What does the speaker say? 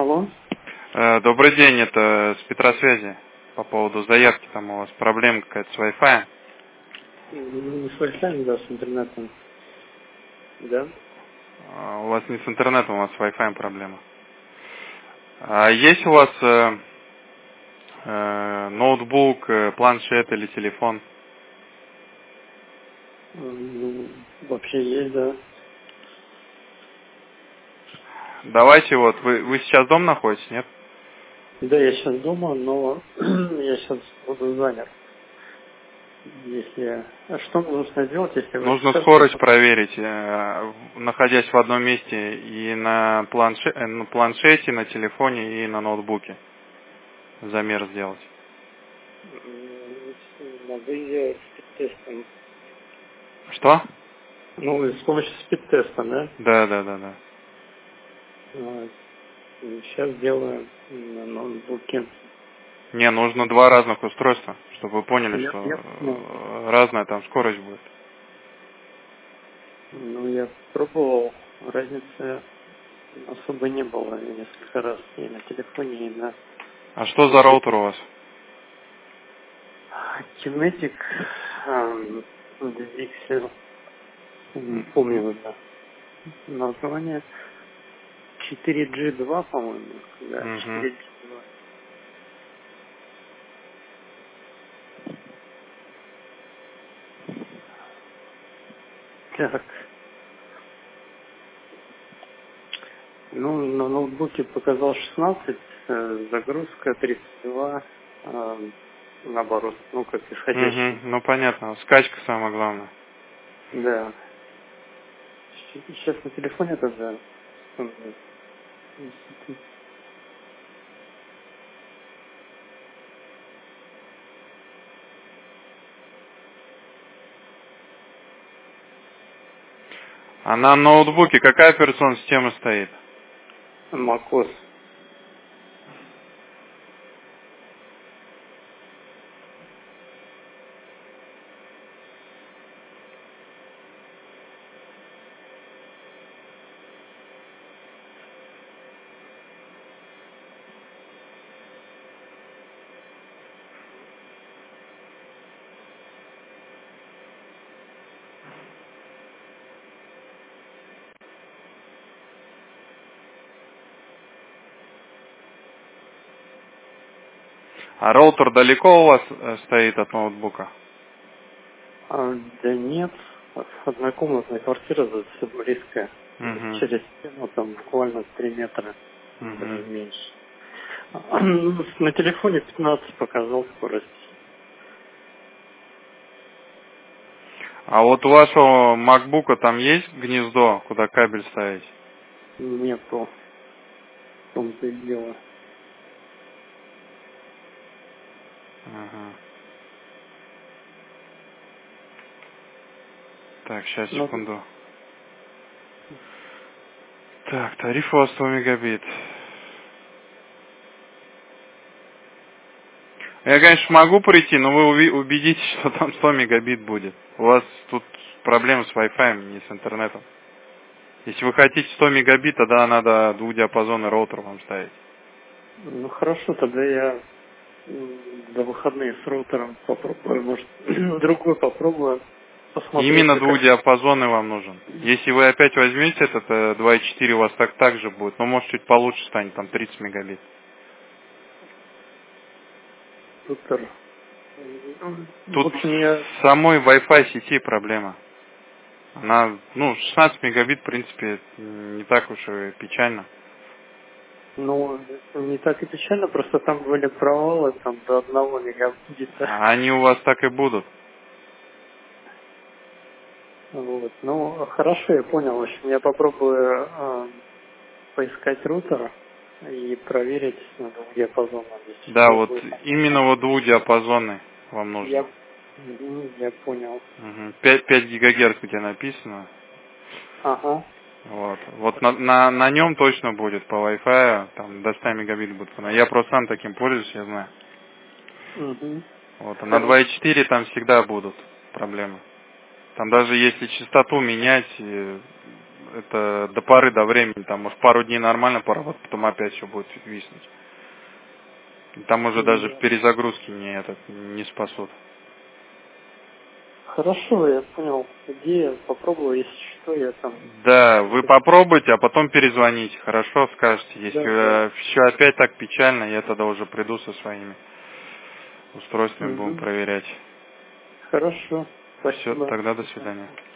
Алло. Добрый день, это с Петросвязи. По поводу заявки, там у вас проблема какая-то с Wi-Fi. Не с Wi-Fi, да, с интернетом. Да? У вас не с интернетом, у вас с Wi-Fi проблема. А есть у вас ноутбук, планшет или телефон? Ну, вообще есть, да. Давайте вот, вы сейчас дома находитесь, нет? Да, я сейчас дома, но я сейчас буду занят. Если... А что мне нужно делать, если вы Нужно скажете? скорость проверить, находясь в одном месте и на планшете, на телефоне и на ноутбуке. Замер сделать. Надо ее спид-тестом. Что? Ну, с помощью спид-теста, да? Да. Сейчас делаю на ноутбуке. Не, нужно два разных устройства, чтобы вы поняли, Я что понял. разная там скорость будет. Ну, я пробовал, разницы особо не было несколько раз и на телефоне, и на А что за ноутбуке. роутер у вас? Kinetic, Dixel, не помню уже название. 4G2, по-моему. Да, Угу. 4G2. Так, ну, на ноутбуке показал 16, загрузка 32, наоборот, ну, как исходящий. Ну понятно, скачка самое главное. Да. Сейчас на телефоне тоже. А на ноутбуке какая операционная система стоит? macOS. А роутер далеко у вас стоит от ноутбука? Да нет, однокомнатная квартира, да, все близко. Угу. Через стену там буквально 3 метра, даже Угу. меньше. Ну, на телефоне 15 показал скорость. А вот у вашего макбука там есть гнездо, куда кабель ставить? Нету, в том-то и дело. Ага. Так, сейчас, Ну, секунду. Так, тариф у вас 100 мегабит. Я, конечно, могу прийти, но вы убедитесь, что там 100 мегабит будет. У вас тут проблемы с Wi-Fi, не с интернетом. Если вы хотите 100 мегабит, тогда надо двухдиапазонный роутер вам ставить. ну хорошо, тогда я до выходных с роутером попробую, может, другой попробую, посмотрю, Именно как двухдиапазонный вам нужен. Если вы опять возьмете этот 2.4, у вас так же будет. Но может чуть получше станет, там 30 мегабит. роутер. В Тут общем, я с самой Wi-Fi сети проблема. Она, 16 мегабит, в принципе, не так уж и печально. Ну, не так и печально, просто там были провалы, там до 1 мегабита. А они у вас так и будут. Вот. Ну, хорошо, я понял. В общем, я попробую поискать рутер и проверить на двухдиапазонном, если Да, что вот будет. именно вот двухдиапазонный вам нужно. Я понял. 5 гигагерц, где написано. Ага. Вот на нем точно будет по Wi-Fi, там до 100 мегабит будет. Я просто сам таким пользуюсь, я знаю. Угу. Вот, а на Хорошо. 2.4 там всегда будут проблемы. Там даже если частоту менять, это до поры до времени, там, может, пару дней нормально поработать, потом опять все будет виснуть. Там уже даже перезагрузки не спасут. Хорошо, я понял. Идея, попробую, если что, я там... Да, вы попробуйте, а потом перезвоните, хорошо, скажете. Если все опять так печально, я тогда уже приду со своими устройствами, будем проверять. Хорошо, Все, спасибо. тогда до свидания.